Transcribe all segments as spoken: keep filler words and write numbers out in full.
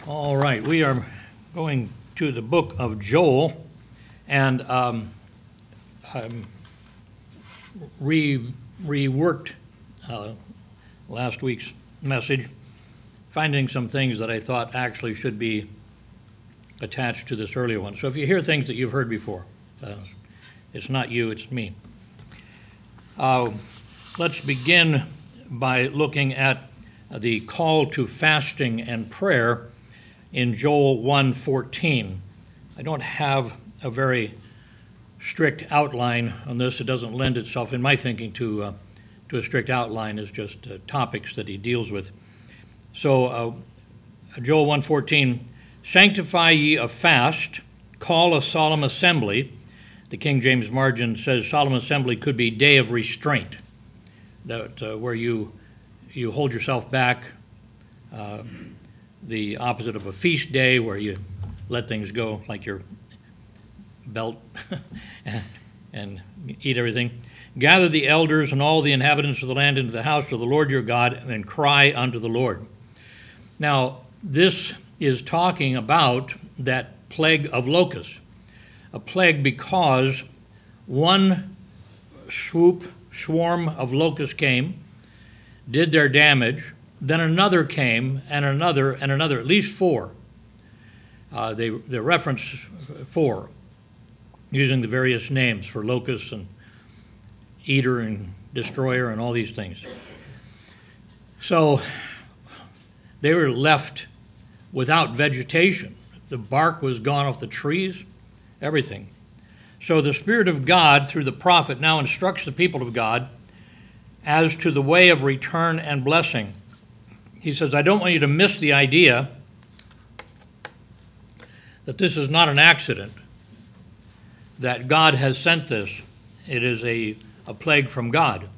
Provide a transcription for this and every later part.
All right, we are going to the book of Joel, and um, I'm re reworked uh, last week's message, finding some things that I thought actually should be attached to this earlier one. So if you hear things that you've heard before, uh, it's not you, it's me. Uh, let's begin by looking at the call to fasting and prayer in Joel one fourteen. I don't have a very strict outline on this. It doesn't lend itself, in my thinking, to uh, to a strict outline. It's just uh, topics that he deals with. So uh, Joel one fourteen, sanctify ye a fast, call a solemn assembly. The King James margin says solemn assembly could be day of restraint, that uh, where you you hold yourself back, uh, the opposite of a feast day where you let things go like your belt and eat everything. Gather the elders and all the inhabitants of the land into the house of the Lord your God and cry unto the Lord. Now, this is talking about that plague of locusts, a plague because one swoop, swarm of locusts came, did their damage, then another came, and another, and another, at least four. Uh, they, they reference four, using the various names for locusts and eater and destroyer and all these things. So they were left without vegetation. The bark was gone off the trees, everything. So the Spirit of God, through the prophet, now instructs the people of God as to the way of return and blessing. He says, I don't want you to miss the idea that this is not an accident, that God has sent this. It is a, a plague from God.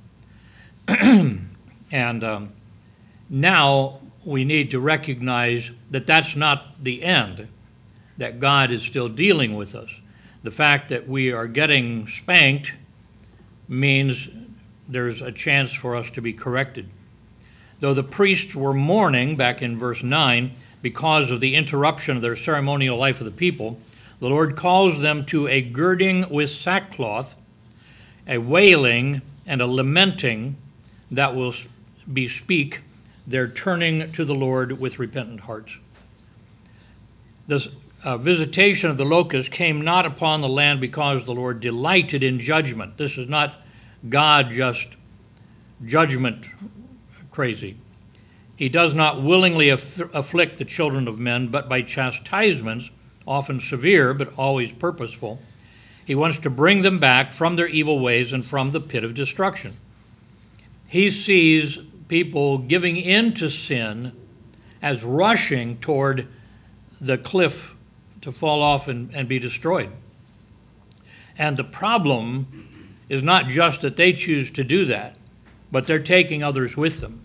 And um, now we need to recognize that that's not the end, that God is still dealing with us. The fact that we are getting spanked means there's a chance for us to be corrected. Though the priests were mourning, back in verse nine, because of the interruption of their ceremonial life of the people, the Lord calls them to a girding with sackcloth, a wailing and a lamenting that will bespeak their turning to the Lord with repentant hearts. This uh, visitation of the locusts came not upon the land because the Lord delighted in judgment. This is not God just judgment crazy. He does not willingly aff- afflict the children of men, but by chastisements, often severe but always purposeful. He wants to bring them back from their evil ways and from the pit of destruction. He sees people giving in to sin as rushing toward the cliff to fall off and, and be destroyed. And the problem is not just that they choose to do that, but they're taking others with them.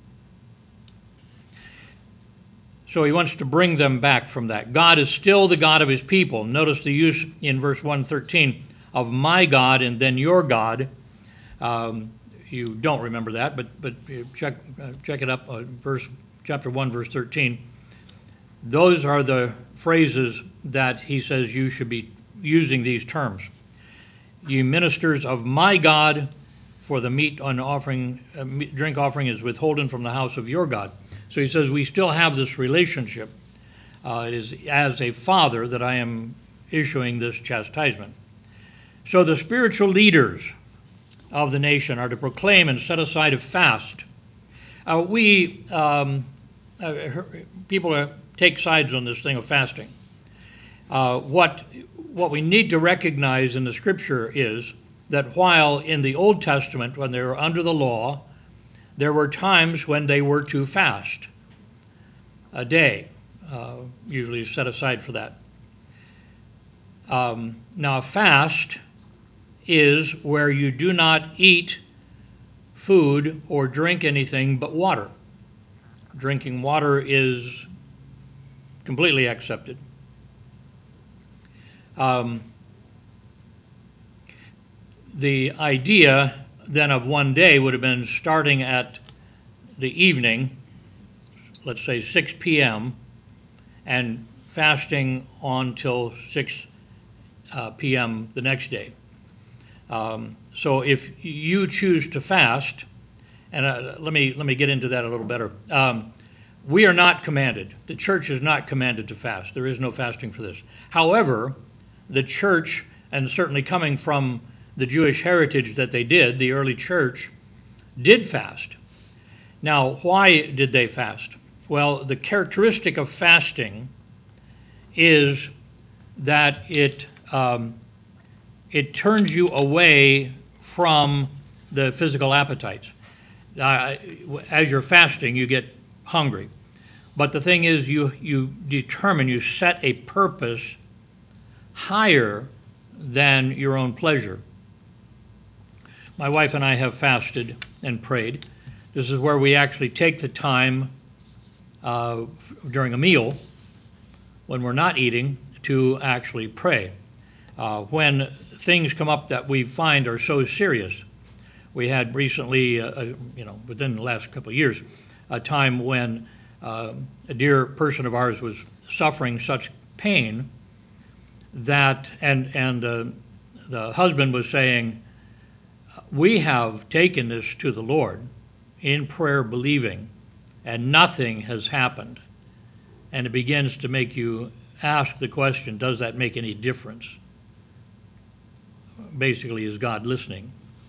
So he wants to bring them back from that. God is still the God of his people. Notice the use in verse one thirteen of my God and then your God. Um, you don't remember that, but but check uh, check it up. Uh, verse chapter one, verse thirteen. Those are the phrases that he says you should be using these terms. Ye ministers of my God, for the meat on offering, uh, drink offering is withholden from the house of your God. So he says we still have this relationship. Uh, it is as a father that I am issuing this chastisement. So the spiritual leaders of the nation are to proclaim and set aside a fast. Uh, we, um, uh, people uh, take sides on this thing of fasting. Uh, what, what we need to recognize in the Scripture is that while in the Old Testament, when they were under the law, there were times when they were to fast. A day, uh, usually set aside for that. Um, now, a fast is where you do not eat food or drink anything but water. Drinking water is completely accepted. Um, the idea then of one day would have been starting at the evening, let's say six p.m., and fasting on till six uh, p m the next day. Um, so if you choose to fast, and uh, let me let me get into that a little better. Um, we are not commanded. The church is not commanded to fast. There is no fasting for this. However, the church, and certainly coming from the Jewish heritage that they did, the early church did fast. Now, why did they fast? Well, the characteristic of fasting is that it um, it turns you away from the physical appetites. Uh, as you're fasting, you get hungry. But the thing is, you, you determine, you set a purpose higher than your own pleasure. My wife and I have fasted and prayed. This is where we actually take the time uh, during a meal, when we're not eating, to actually pray. Uh, when things come up that we find are so serious. We had recently, uh, uh, you know, within the last couple of years, a time when uh, a dear person of ours was suffering such pain that, and, and uh, the husband was saying, we have taken this to the Lord in prayer, believing, and nothing has happened. And it begins to make you ask the question, does that make any difference? Basically, is God listening?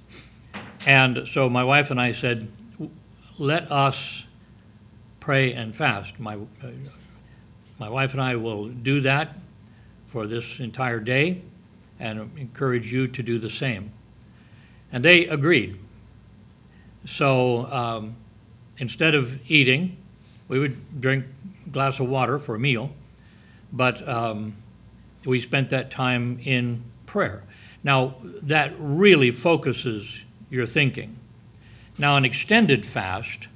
And so my wife and I said, let us pray and fast. My, uh, my wife and I will do that for this entire day and encourage you to do the same. And they agreed. So um, instead of eating, we would drink a glass of water for a meal, but um, we spent that time in prayer. Now, that really focuses your thinking. Now, an extended fast,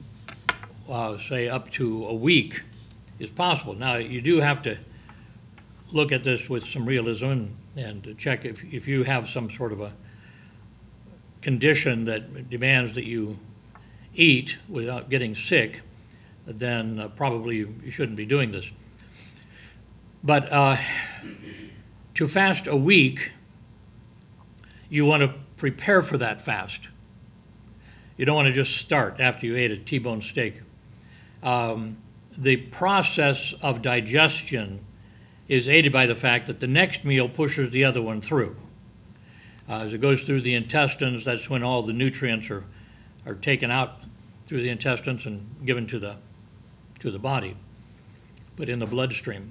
uh, say up to a week, is possible. Now, you do have to look at this with some realism and, and check if, if you have some sort of a condition that demands that you eat without getting sick, then uh, probably you, you shouldn't be doing this. But uh, to fast a week, you want to prepare for that fast. You don't want to just start after you ate a T-bone steak. Um, the process of digestion is aided by the fact that the next meal pushes the other one through. Uh, as it goes through the intestines, that's when all the nutrients are, are taken out through the intestines and given to the, to the body, but in the bloodstream.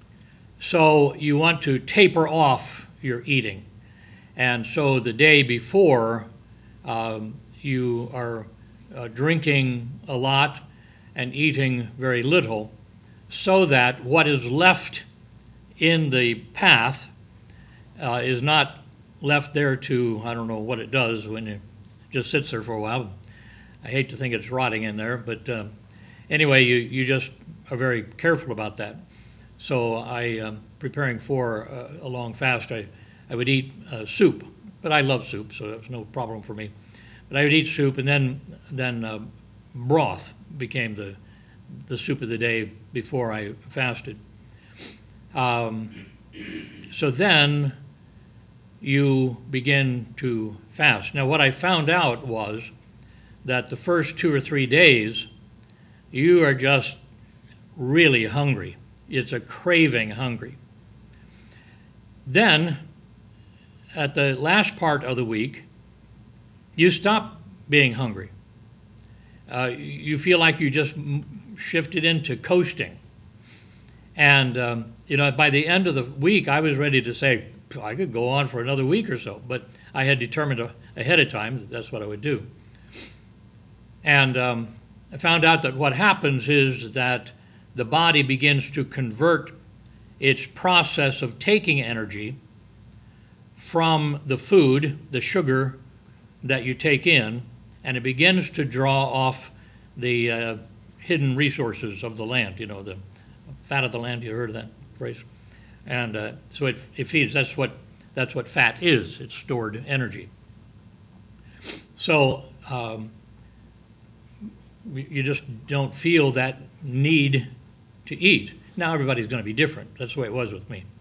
So you want to taper off your eating. And so the day before, um, you are uh, drinking a lot and eating very little, so that what is left in the path uh, is not left there to, I don't know what it does when it just sits there for a while. I hate to think it's rotting in there, but uh, anyway, you, you just are very careful about that. So I, um, preparing for uh, a long fast, I, I would eat uh, soup, but I love soup, so that was no problem for me. But I would eat soup, and then then uh, broth became the the soup of the day before I fasted. Um, so then you begin to fast. Now, what I found out was that the first two or three days, you are just really hungry. It's a craving hungry. Then, at the last part of the week, you stop being hungry. Uh, you feel like you just shifted into coasting. And, um, you know, by the end of the week, I was ready to say, I could go on for another week or so, but I had determined ahead of time that that's what I would do. And um, I found out that what happens is that the body begins to convert its process of taking energy from the food, the sugar that you take in, and it begins to draw off the uh, hidden resources of the land, you know, the fat of the land. You heard of that phrase? And uh, so it, it feeds. That's what that's what fat is. It's stored energy. So um, you just don't feel that need to eat. Now everybody's going to be different. That's the way it was with me.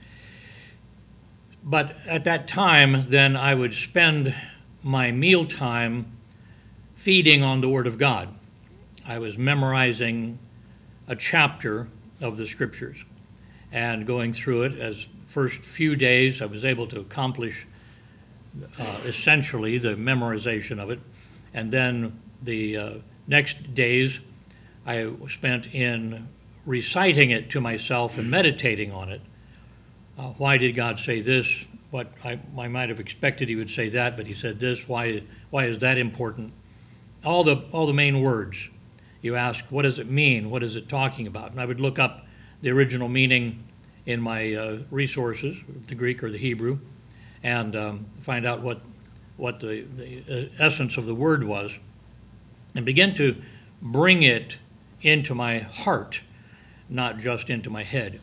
But at that time, then I would spend my meal time feeding on the Word of God. I was memorizing a chapter of the Scriptures and going through it. As first few days, I was able to accomplish uh, essentially the memorization of it. And then the uh, next days, I spent in reciting it to myself and meditating on it. Uh, why did God say this? What I, I might have expected he would say that, but he said this. Why, why is that important? All the, all the main words. You ask, what does it mean? What is it talking about? And I would look up the original meaning in my uh, resources, the Greek or the Hebrew, and um, find out what, what the, the essence of the word was, and begin to bring it into my heart, not just into my head.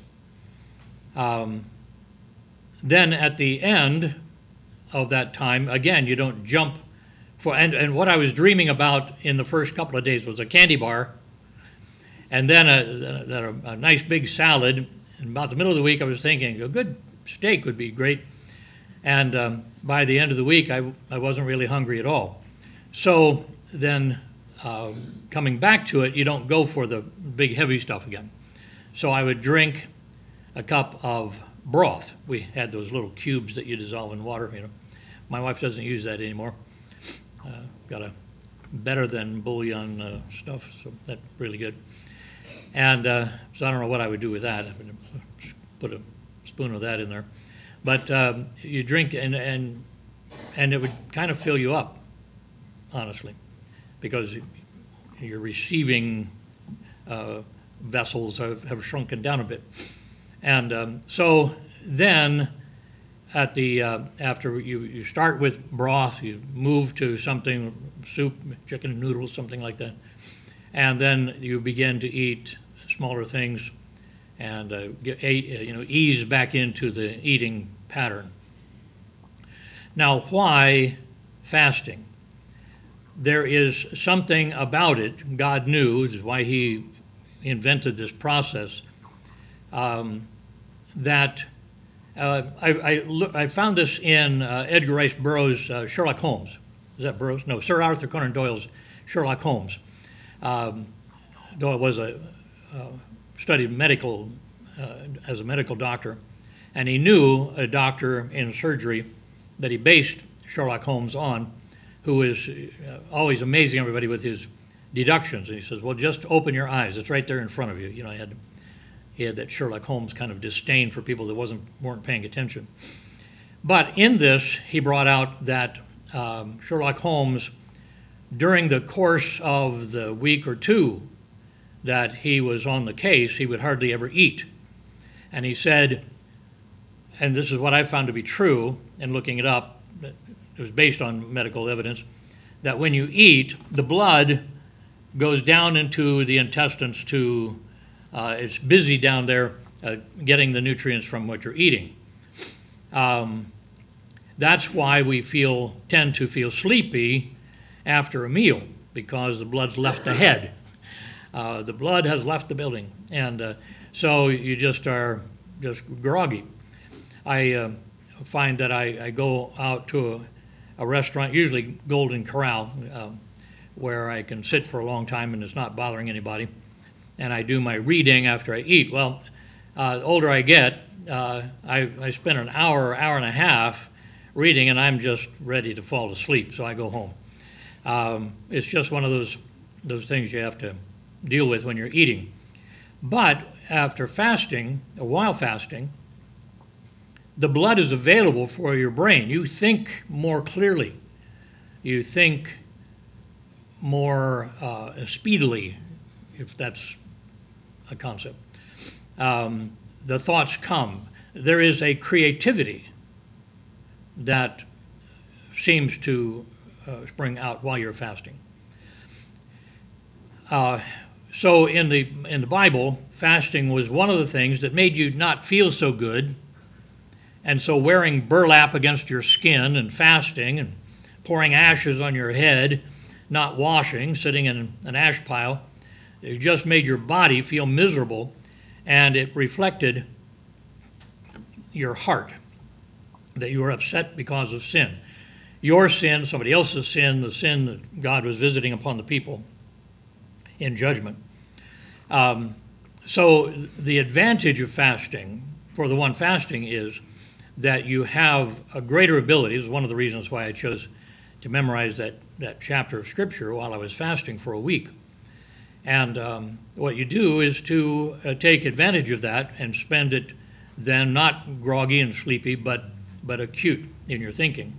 Um, then at the end of that time, again, you don't jump for, and, and what I was dreaming about in the first couple of days was a candy bar, and then a, a, a nice big salad. And about the middle of the week, I was thinking a good steak would be great. And um, by the end of the week, I, I wasn't really hungry at all. So then uh, coming back to it, you don't go for the big heavy stuff again. So I would drink a cup of broth. We had those little cubes that you dissolve in water. You know, my wife doesn't use that anymore. Uh, got a better than bouillon uh, stuff, so that's really good. And uh, so I don't know what I would do with that. I would put a spoon of that in there. But um, you drink, and, and and it would kind of fill you up, honestly, because your receiving uh, vessels have, have shrunken down a bit. And um, so then at the uh, after you, you start with broth, you move to something, soup, chicken and noodles, something like that. And then you begin to eat smaller things and uh, get, you know, ease back into the eating pattern. Now, why fasting? There is something about it. God knew, this is why he invented this process, um, that uh, I, I, look, I found this in uh, Edgar Rice Burroughs' uh, Sherlock Holmes. Is that Burroughs? No, Sir Arthur Conan Doyle's Sherlock Holmes. Um, Doyle was a uh, studied medical uh, as a medical doctor, and he knew a doctor in surgery that he based Sherlock Holmes on, who is uh, always amazing everybody with his deductions. And he says, "Well, just open your eyes; it's right there in front of you." You know, he had he had that Sherlock Holmes kind of disdain for people that wasn't weren't paying attention. But in this, he brought out that um, Sherlock Holmes, during the course of the week or two that he was on the case, he would hardly ever eat. And he said, and this is what I found to be true in looking it up, it was based on medical evidence, that when you eat, the blood goes down into the intestines to, uh, it's busy down there uh, getting the nutrients from what you're eating. Um, that's why we feel tend to feel sleepy after a meal, because the blood's left the head. Uh, the blood has left the building, and uh, so you just are just groggy. I uh, find that I, I go out to a, a restaurant, usually Golden Corral, uh, where I can sit for a long time and it's not bothering anybody, and I do my reading after I eat. Well, uh, the older I get, uh, I, I spend an hour, hour and a half reading, and I'm just ready to fall asleep, so I go home. Um, it's just one of those those things you have to deal with when you're eating. But after fasting, or while fasting, the blood is available for your brain. You think more clearly. You think more uh, speedily, if that's a concept. Um, the thoughts come. There is a creativity that seems to uh, spring out while you're fasting. Uh, so in the in the Bible, fasting was one of the things that made you not feel so good, and so wearing burlap against your skin and fasting and pouring ashes on your head, not washing, sitting in an ash pile, it just made your body feel miserable. and it reflected your heart, that you were upset because of sin. Your sin, somebody else's sin, the sin that God was visiting upon the people in judgment. Um, so the advantage of fasting for the one fasting is that you have a greater ability. This is one of the reasons why I chose to memorize that, that chapter of Scripture while I was fasting for a week. And um, what you do is to uh, take advantage of that and spend it then not groggy and sleepy, but, but acute in your thinking.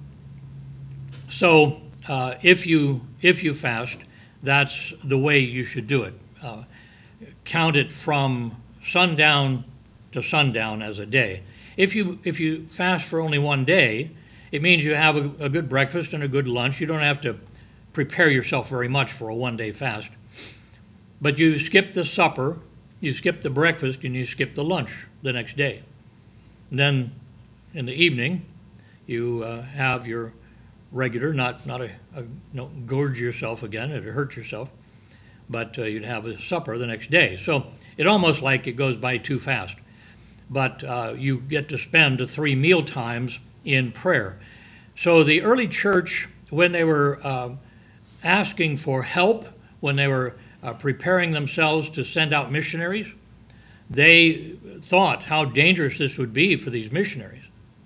So uh, if you if you fast, that's the way you should do it. Uh, count it from sundown to sundown as a day. If you if you fast for only one day, it means you have a, a good breakfast and a good lunch. You don't have to prepare yourself very much for a one-day fast. But you skip the supper, you skip the breakfast, and you skip the lunch the next day. And then in the evening, you uh, have your regular, not not a, a don't gorge yourself again, it hurt yourself, but uh, you'd have a supper the next day. So it almost like it goes by too fast. But uh, you get to spend the three meal times in prayer. So the early church, when they were uh, asking for help, when they were uh, preparing themselves to send out missionaries, they thought how dangerous this would be for these missionaries.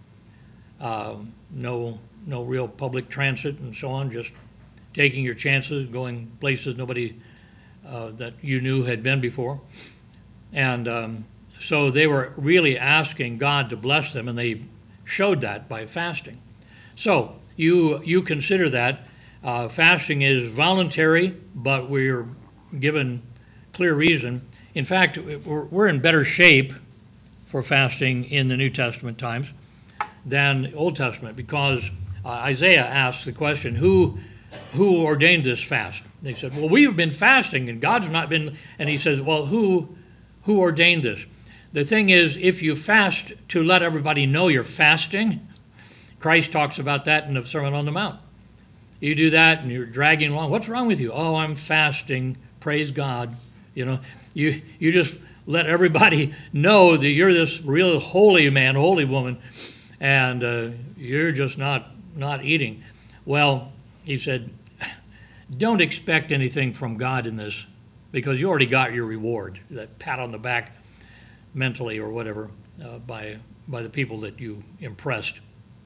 Um, no, no real public transit and so on, just taking your chances, going places nobody uh, that you knew had been before. And um, so they were really asking God to bless them, and they showed that by fasting. So you you consider that uh, fasting is voluntary, but we're given clear reason. In fact, we're, we're in better shape for fasting in the New Testament times than Old Testament, because uh, Isaiah asked the question, who who ordained this fast? They said, well, we've been fasting and God's not been, and he says, well, who who ordained this? The thing is, if you fast to let everybody know you're fasting, Christ talks about that in the Sermon on the Mount. You do that and you're dragging along. What's wrong with you? Oh, I'm fasting. Praise God. You know, you you just let everybody know that you're this real holy man, holy woman, and uh, you're just not not eating. Well, he said, don't expect anything from God in this, because you already got your reward, that pat on the back mentally or whatever uh, by by the people that you impressed.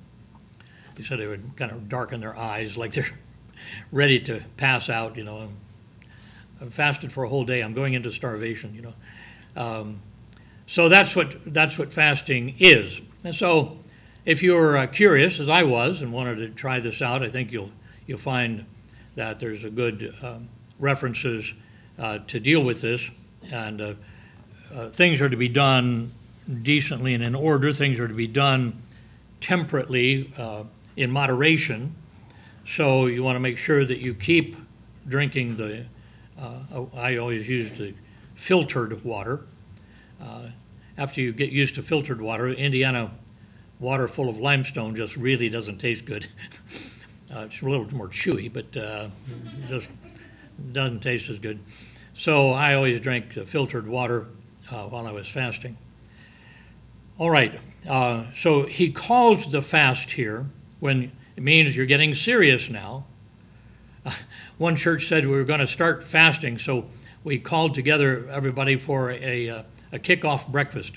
He said they would kind of darken their eyes like they're ready to pass out, you know. I've fasted for a whole day. I'm going into starvation, you know. Um, so that's what that's what fasting is. And so, if you're uh, curious, as I was, and wanted to try this out, I think you'll you'll find that there's a good um, references uh, to deal with this, and uh, uh, things are to be done decently and in order. Things are to be done temperately, uh, in moderation. So you want to make sure that you keep drinking the. Uh, I always use the filtered water. Uh, after you get used to filtered water, Indiana water full of limestone just really doesn't taste good. uh, it's a little more chewy, but uh, just doesn't taste as good. So I always drank uh, filtered water uh, while I was fasting. All right, uh, so he calls the fast here when it means you're getting serious now. Uh, one church said we were going to start fasting, so we called together everybody for a, a, a kickoff breakfast.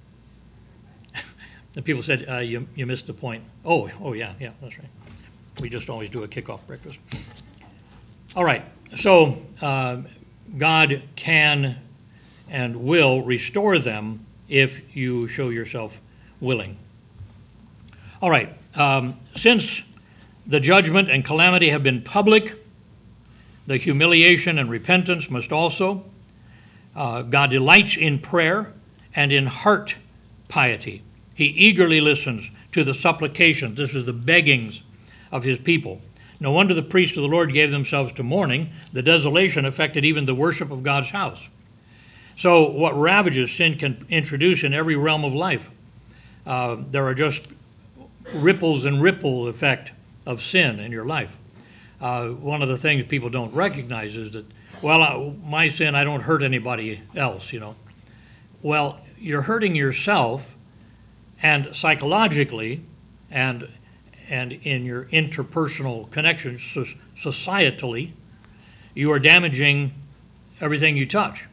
The people said, uh, you, you missed the point. Oh, oh yeah, yeah, that's right. We just always do a kickoff breakfast. All right, so uh, God can and will restore them if you show yourself willing. All right, um, since the judgment and calamity have been public, the humiliation and repentance must also. Uh, God delights in prayer and in heart piety. He eagerly listens to the supplications. This is the beggings of his people. No wonder the priests of the Lord gave themselves to mourning. The desolation affected even the worship of God's house. So what ravages sin can introduce in every realm of life. Uh, there are just ripples and ripple effect of sin in your life. Uh, one of the things people don't recognize is that, well, I, my sin, I don't hurt anybody else, you know. Well, you're hurting yourself, and psychologically, and and in your interpersonal connections, so societally, you are damaging everything you touch.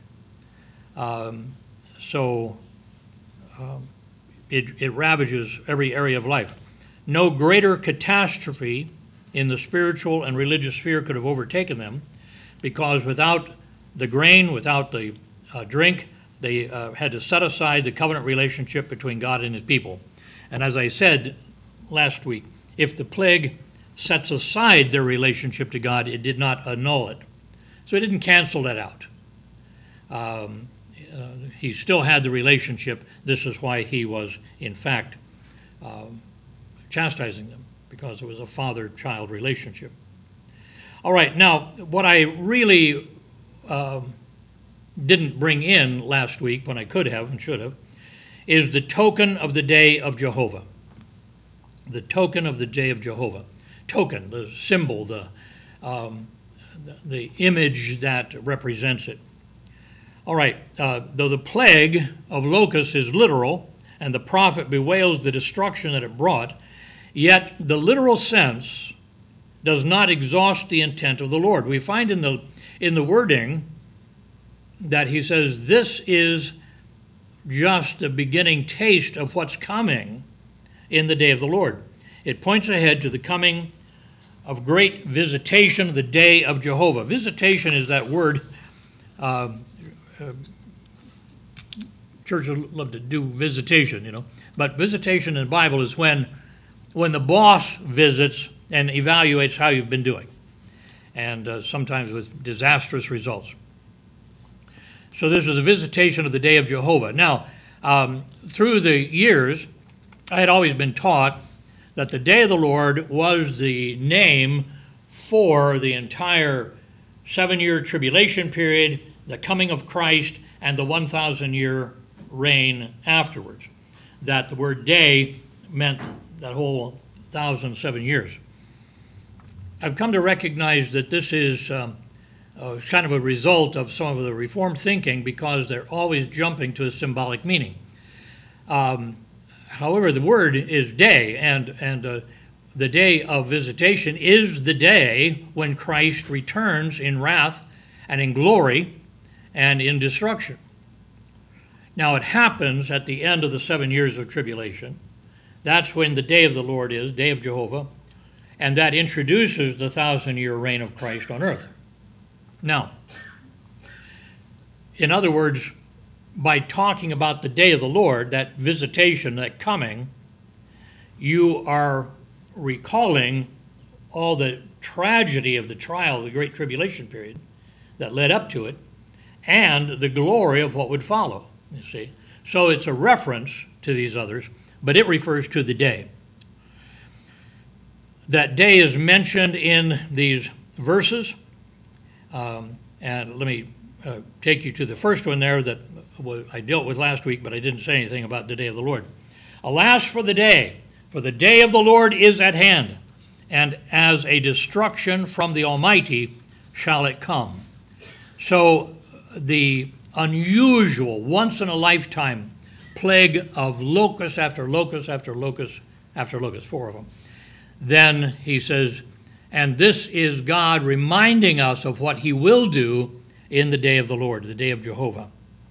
Um, so um, it, it ravages every area of life. No greater catastrophe in the spiritual and religious sphere could have overtaken them, because without the grain, without the uh, drink, they uh, had to set aside the covenant relationship between God and his people. And as I said last week, if the plague sets aside their relationship to God, it did not annul it. So it didn't cancel that out. Um, uh, he still had the relationship. This is why he was, in fact, uh, chastising them, because it was a father-child relationship. All right, now, what I really uh, didn't bring in last week, when I could have and should have, is the token of the day of Jehovah. The token of the day of Jehovah. Token, the symbol, the, um, the, the image that represents it. All right, uh, though the plague of locusts is literal, and the prophet bewails the destruction that it brought, yet the literal sense does not exhaust the intent of the Lord. We find in the in the wording that he says this is just a beginning taste of what's coming in the day of the Lord. It points ahead to the coming of great visitation, the day of Jehovah. Visitation is that word. Uh, uh, churches love to do visitation, you know. But visitation in the Bible is when, when the boss visits and evaluates how you've been doing, and uh, sometimes with disastrous results. So this is a visitation of the day of Jehovah. Now, um, through the years, I had always been taught that the day of the Lord was the name for the entire seven-year tribulation period, the coming of Christ, and the one thousand year reign afterwards. That the word day meant that whole one thousand seven years. I've come to recognize that this is um, uh, kind of a result of some of the Reformed thinking, because they're always jumping to a symbolic meaning. Um, however, the word is day, and, and uh, the day of visitation is the day when Christ returns in wrath and in glory and in destruction. Now, it happens at the end of the seven years of tribulation. That's when the day of the Lord is, day of Jehovah, and that introduces the thousand-year reign of Christ on earth. Now, in other words, by talking about the day of the Lord, that visitation, that coming, you are recalling all the tragedy of the trial of the Great Tribulation period that led up to it, and the glory of what would follow, you see. So it's a reference to these others, but it refers to the day. That day is mentioned in these verses, um, and let me uh, take you to the first one there that I dealt with last week, but I didn't say anything about the day of the Lord. Alas for the day, for the day of the Lord is at hand, and as a destruction from the Almighty shall it come. So the unusual, once-in-a-lifetime plague of locust after locust after locust after locust, four of them. Then he says, and this is God reminding us of what he will do in the day of the Lord, the day of Jehovah.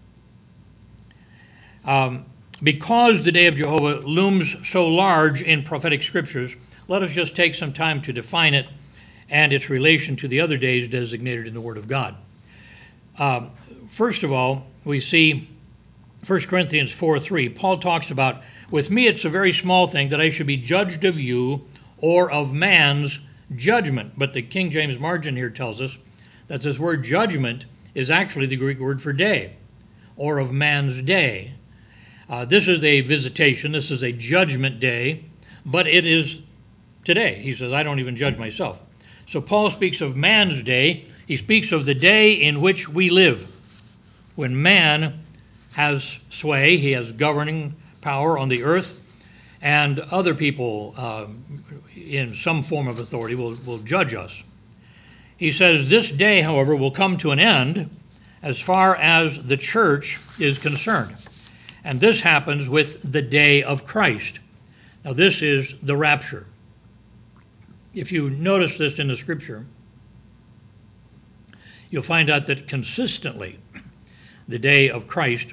Um, because the day of Jehovah looms so large in prophetic scriptures, let us just take some time to define it and its relation to the other days designated in the Word of God. Uh, first of all, we see First Corinthians four three. Paul talks about, with me it's a very small thing that I should be judged of you or of man's judgment. But the King James margin here tells us that this word judgment is actually the Greek word for day, or of man's day. Uh, this is a visitation, this is a judgment day, but it is today. He says, I don't even judge myself. So Paul speaks of man's day. He speaks of the day in which we live, when man has sway, he has governing power on the earth, and other people uh, in some form of authority will, will judge us. He says, this day, however, will come to an end as far as the church is concerned. And this happens with the day of Christ. Now, this is the rapture. If you notice this in the Scripture, you'll find out that consistently the day of Christ,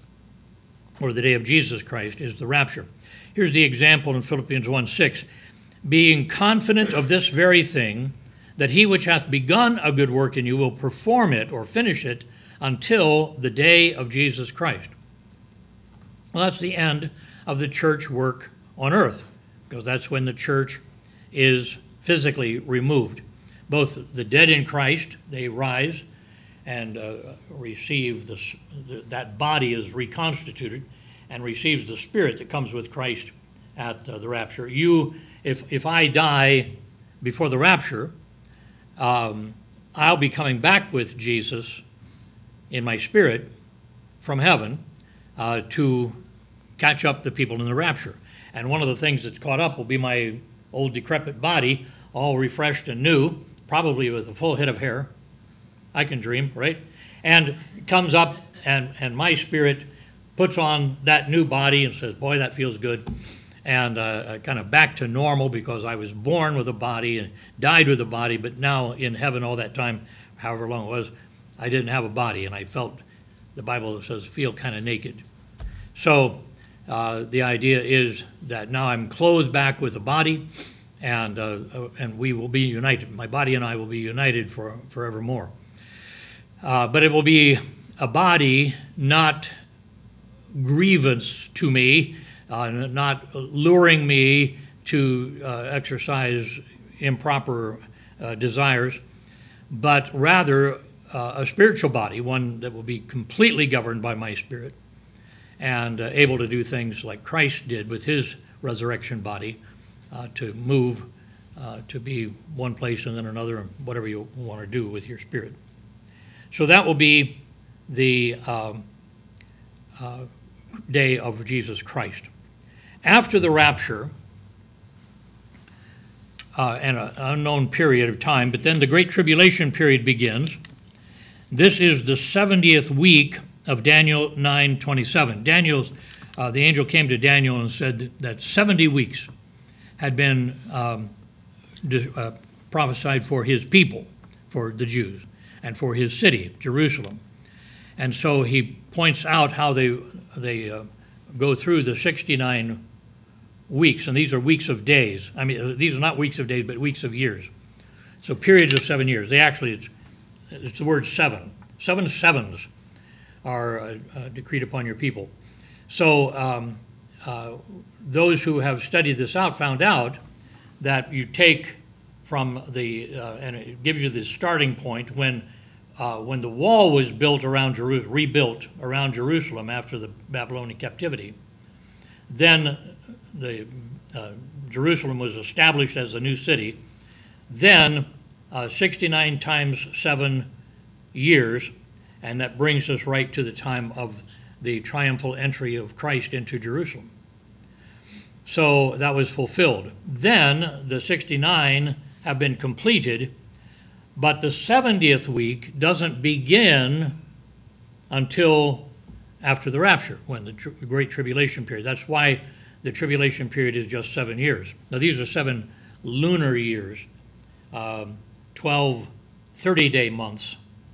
or the day of Jesus Christ, is the rapture. Here's the example in Philippians one six. Being confident of this very thing, that he which hath begun a good work in you will perform it or finish it until the day of Jesus Christ. Well, that's the end of the church work on earth, because that's when the church is physically removed. Both the dead in Christ, they rise and uh, receive this, that body is reconstituted and receives the spirit that comes with Christ at uh, the rapture. You, if if I die before the rapture, um, I'll be coming back with Jesus in my spirit from heaven uh, to catch up the people in the rapture. And one of the things that's caught up will be my old decrepit body, all refreshed and new, probably with a full head of hair. I can dream, right? And comes up, and, and my spirit puts on that new body and says, boy, that feels good. And uh, kind of back to normal, because I was born with a body and died with a body, but now in heaven all that time, however long it was, I didn't have a body, and I felt, the Bible says, feel kind of naked. So uh, the idea is that now I'm clothed back with a body, and uh, and we will be united. My body and I will be united for forevermore. Uh, but it will be a body not grievous to me, uh, not luring me to uh, exercise improper uh, desires, but rather uh, a spiritual body, one that will be completely governed by my spirit and uh, able to do things like Christ did with his resurrection body, uh, to move, uh, to be one place and then another, whatever you want to do with your spirit. So that will be the um, uh, day of Jesus Christ. After the rapture, uh, and an unknown period of time, but then the Great Tribulation period begins. This is the seventieth week of Daniel nine twenty-seven. Daniel's, uh, the angel came to Daniel and said that seventy weeks had been um, uh, prophesied for his people, for the Jews, and for his city, Jerusalem. And so he points out how they they uh, go through the sixty-nine weeks, and these are weeks of days. I mean, these are not weeks of days, but weeks of years. So periods of seven years. They actually, it's, it's the word seven. Seven sevens are uh, uh, decreed upon your people. So um, uh, those who have studied this out found out that you take from the, uh, and it gives you the starting point when uh, when the wall was built around Jerusalem, rebuilt around Jerusalem after the Babylonian captivity. Then the uh, Jerusalem was established as a new city. Then uh, sixty-nine times seven years, and that brings us right to the time of the triumphal entry of Christ into Jerusalem. So that was fulfilled. Then the sixty-nine have been completed, but the seventieth week doesn't begin until after the rapture, when the tri- Great Tribulation period. That's why the tribulation period is just seven years. Now these are seven lunar years, um, twelve thirty-day months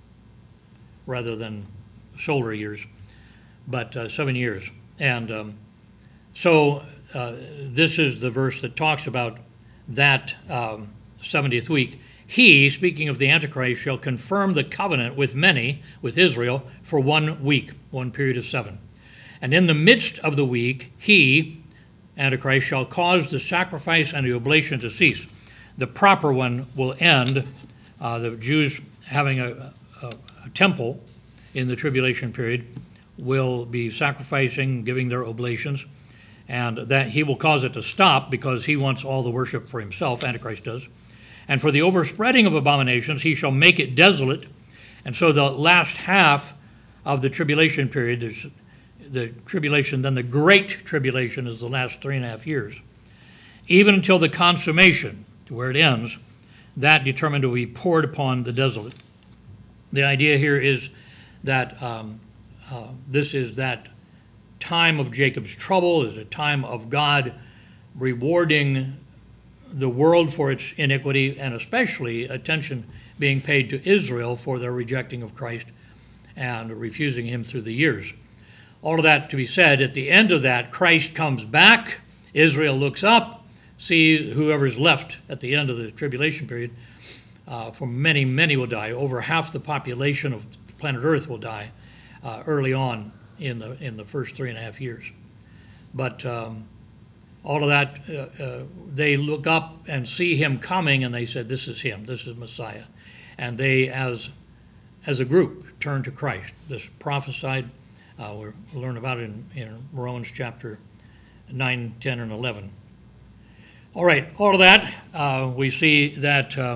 rather than solar years, but uh, seven years. And um, so uh, this is the verse that talks about that um, seventieth week. He, speaking of the Antichrist, shall confirm the covenant with many, with Israel, for one week, one period of seven. And in the midst of the week, he, Antichrist, shall cause the sacrifice and the oblation to cease. The proper one will end, uh, the Jews having a, a, a temple in the tribulation period will be sacrificing, giving their oblations, and that he will cause it to stop because he wants all the worship for himself, Antichrist does. And for the overspreading of abominations, he shall make it desolate. And so the last half of the tribulation period, there's the tribulation, then the great tribulation is the last three and a half years, even until the consummation, to where it ends, that determined to be poured upon the desolate. The idea here is that um, uh, this is that time of Jacob's trouble, is a time of God rewarding the world for its iniquity, and especially attention being paid to Israel for their rejecting of Christ and refusing him through the years. All of that to be said, at the end of that, Christ comes back, Israel looks up, sees whoever's left at the end of the tribulation period, uh, for many, many will die. Over half the population of planet Earth will die uh, early on in the in the first three and a half years. But um, all of that, uh, uh, they look up and see him coming, and they said, this is him, this is Messiah. And they, as as a group, turn to Christ. This prophesied, uh, we'll learn about it in, in Romans chapter nine, ten, and eleven. All right, all of that, uh, we see that uh,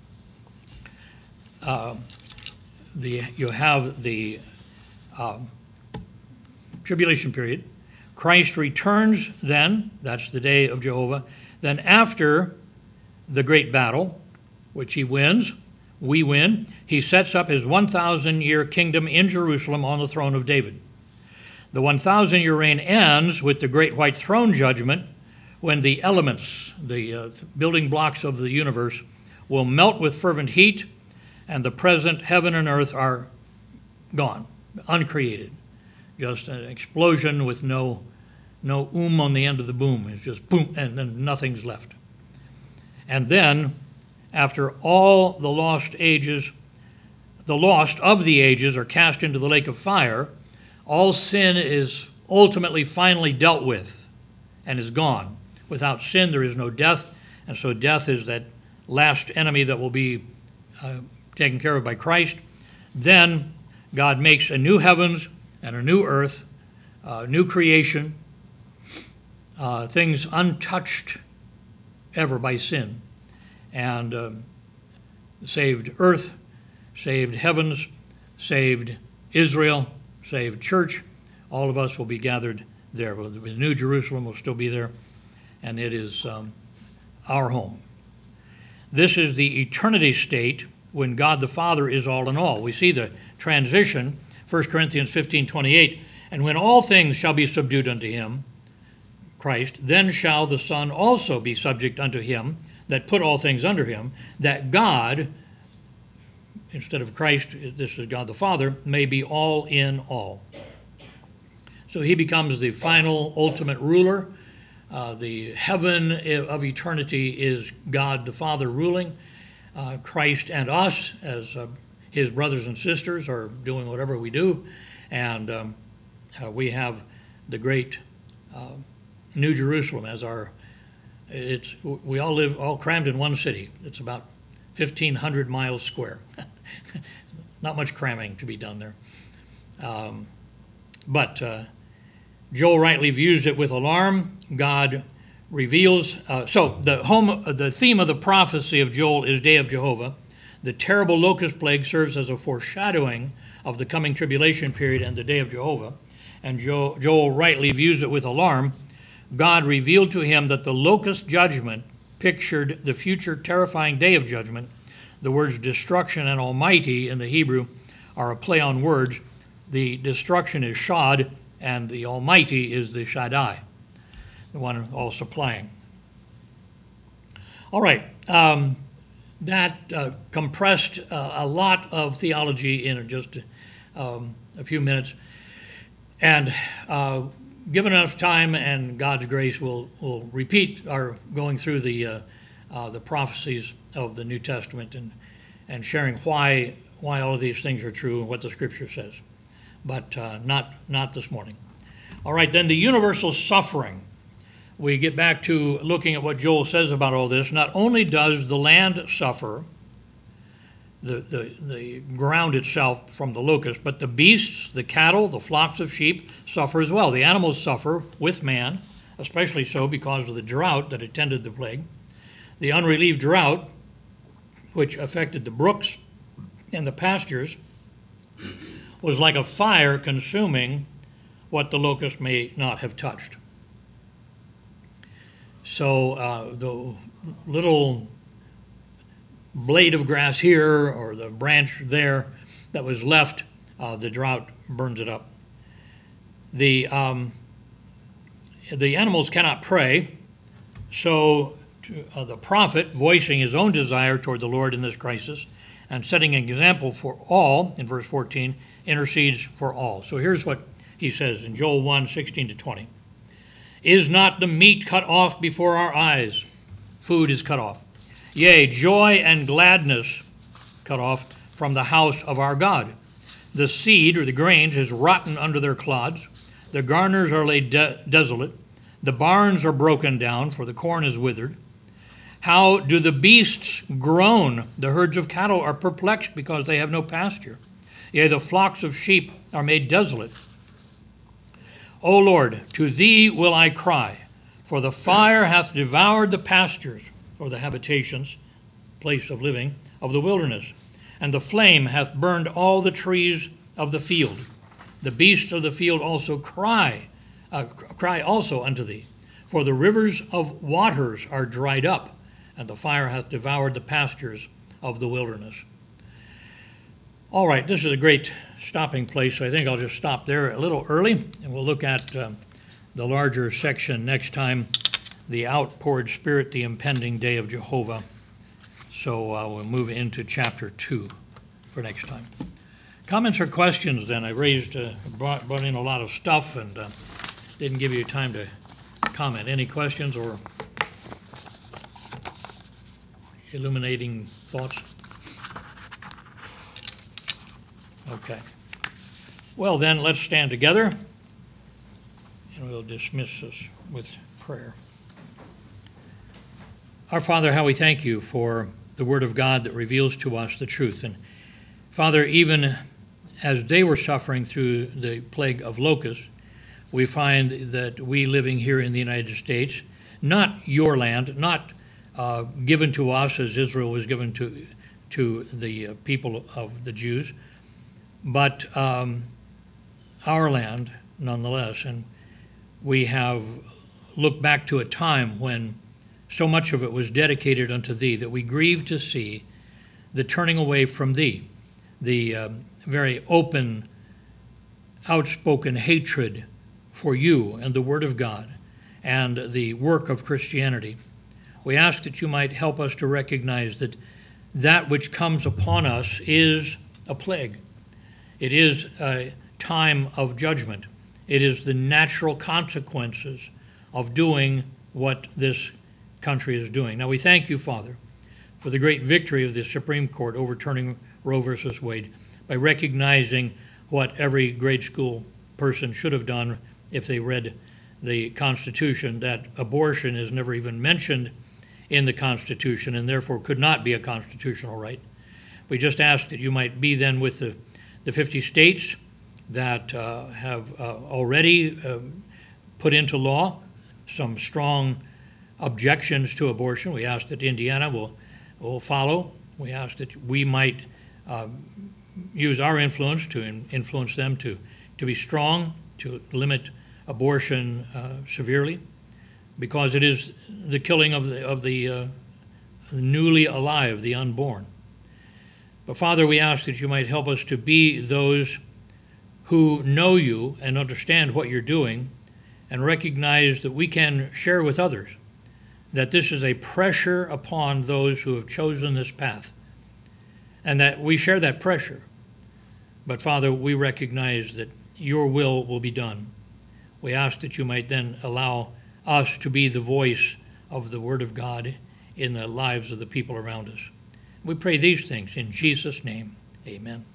uh, the you have the uh, tribulation period. Christ returns then, that's the day of Jehovah. Then after the great battle, which he wins, we win, he sets up his one thousand year kingdom in Jerusalem on the throne of David. The one thousand year reign ends with the great white throne judgment, when the elements, the uh, building blocks of the universe, will melt with fervent heat, and the present heaven and earth are gone, uncreated. Just an explosion with no no oom on the end of the boom. It's just boom, and then nothing's left. And then, after all the lost ages, the lost of the ages are cast into the lake of fire, all sin is ultimately finally dealt with and is gone. Without sin, there is no death, and so death is that last enemy that will be uh, taken care of by Christ. Then God makes a new heavens and a new earth, uh, new creation, uh, things untouched ever by sin, and uh, saved earth, saved heavens, saved Israel, saved church. All of us will be gathered there. The New Jerusalem will still be there, and it is um, our home. This is the eternity state when God the Father is all in all. We see the transition, First Corinthians fifteen twenty-eight, and when all things shall be subdued unto him, Christ, then shall the Son also be subject unto him that put all things under him, that God, instead of Christ, this is God the Father, may be all in all. So he becomes the final, ultimate ruler. Uh, the heaven of eternity is God the Father ruling. Uh, Christ and us, as uh, his brothers and sisters, are doing whatever we do. And um, uh, we have the great uh, New Jerusalem as our, it's, we all live, all crammed in one city. It's about fifteen hundred miles square. Not much cramming to be done there. Um, but uh, Joel rightly views it with alarm. God reveals, uh, so the home, the theme of the prophecy of Joel is Day of Jehovah. The terrible locust plague serves as a foreshadowing of the coming tribulation period and the Day of Jehovah. And jo- Joel rightly views it with alarm. God revealed to him that the locust judgment pictured the future terrifying day of judgment. The words destruction and almighty in the Hebrew are a play on words. The destruction is Shad, and the almighty is the Shaddai, the one all supplying. All right, um, that uh, compressed uh, a lot of theology in just um, a few minutes. And uh, given enough time and God's grace, we'll, we'll repeat our going through the uh, uh, the prophecies of the New Testament and and sharing why why all of these things are true and what the Scripture says, but uh, not not this morning. All right, then the universal suffering. We get back to looking at what Joel says about all this. Not only does the land suffer, the, the, the ground itself from the locust, but the beasts, the cattle, the flocks of sheep suffer as well. The animals suffer with man, especially so because of the drought that attended the plague. The unrelieved drought, which affected the brooks and the pastures, was like a fire consuming what the locust may not have touched. So uh, the little blade of grass here or the branch there that was left, uh, the drought burns it up. The, um, the animals cannot pray, so uh, the prophet, voicing his own desire toward the Lord in this crisis and setting an example for all, in verse fourteen, intercedes for all. So here's what he says in Joel one, sixteen to twenty. Is not the meat cut off before our eyes? Food is cut off. Yea, joy and gladness cut off from the house of our God. The seed, or the grains, is rotten under their clods. The garners are laid de- desolate. The barns are broken down, for the corn is withered. How do the beasts groan? The herds of cattle are perplexed because they have no pasture. Yea, the flocks of sheep are made desolate. O Lord, to thee will I cry, for the fire hath devoured the pastures, or the habitations, place of living, of the wilderness, and the flame hath burned all the trees of the field. The beasts of the field also cry, uh, cry also unto thee, for the rivers of waters are dried up, and the fire hath devoured the pastures of the wilderness. All right, this is a great stopping place, so I think I'll just stop there a little early, and we'll look at uh, the larger section next time, the outpoured Spirit, the impending day of Jehovah. So uh, we'll move into chapter two for next time. Comments or questions then? I raised, uh, brought, brought in a lot of stuff and uh, didn't give you time to comment. Any questions or illuminating thoughts? Okay. Well then, let's stand together and we'll dismiss us with prayer. Our Father, how we thank you for the Word of God that reveals to us the truth. And Father, even as they were suffering through the plague of locusts, we find that we living here in the United States, not your land, not uh, given to us as Israel was given to, to the uh, people of the Jews, but um, our land nonetheless. And we have looked back to a time when so much of it was dedicated unto thee that we grieve to see the turning away from thee, the um, very open, outspoken hatred for you and the Word of God and the work of Christianity. We ask that you might help us to recognize that that which comes upon us is a plague. It is a time of judgment. It is the natural consequences of doing what this country is doing. Now we thank you, Father, for the great victory of the Supreme Court overturning Roe versus Wade by recognizing what every grade school person should have done if they read the Constitution, that abortion is never even mentioned in the Constitution and therefore could not be a constitutional right. We just ask that you might be then with the, the fifty states that uh, have uh, already uh, put into law some strong objections to abortion. We ask that Indiana will, will follow. We ask that we might uh, use our influence to in, influence them to, to be strong, to limit abortion uh, severely, because it is the killing of the, of the uh, newly alive, the unborn. But Father, we ask that you might help us to be those who know you and understand what you're doing and recognize that we can share with others that this is a pressure upon those who have chosen this path, and that we share that pressure. But Father, we recognize that your will will be done. We ask that you might then allow us to be the voice of the Word of God in the lives of the people around us. We pray these things in Jesus' name. Amen.